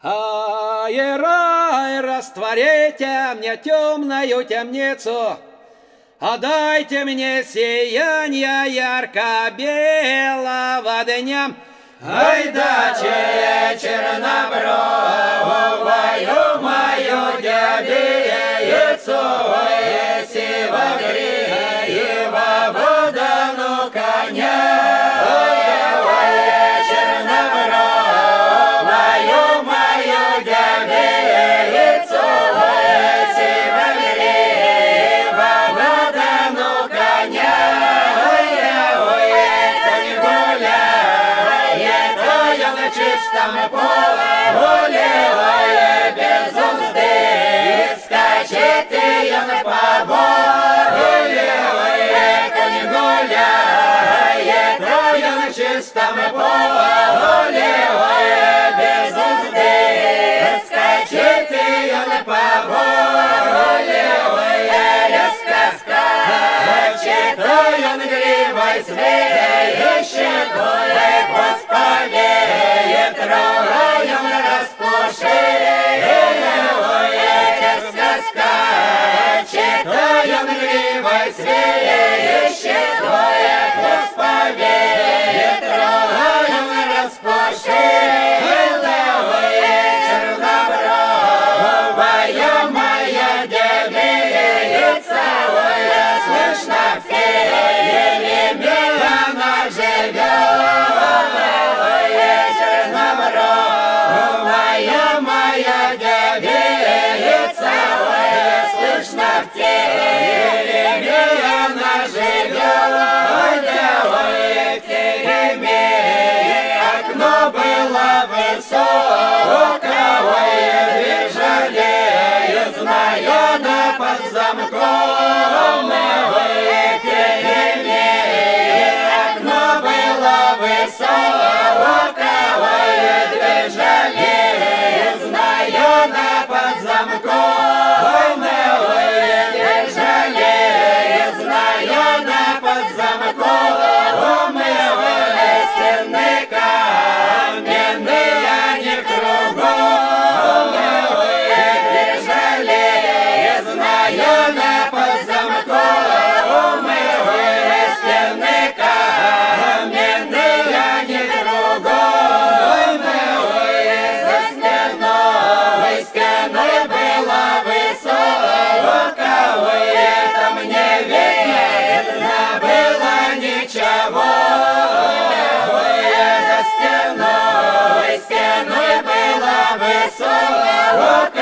Ай-рай, растворите мне темную темницу, дайте мне сияние ярко-белого дня. Ай да чернобровую мою девицу, если во грева вода, ну коня. Чернобровую мою девицу, если во грева вода, ну коня. Конь гуляет, на чистом поле, без узды, скачет и он по воле. Конь гуляет, на чистом поле, без узды, скачет и он по воле. Резко скачет, он гривой свищет, хвост повеет, он расплошит. Резко скачет, он гривой свищет, хвост повеет, он расплошит. Чернобровая моя девица, слышно в тереме она живет. Чернобровая моя девица, слышно в тереме она живет. В тереме окно было высокое, дверь железная под замком. В тереме окно было высокое, дверь железная под замком. Дверь железная под замком. Стены каменные, они кругом. Дверь железная под замком. Стены каменные, они кругом. За стеной было высокое, там не видно было ничего. За стеной было высокое,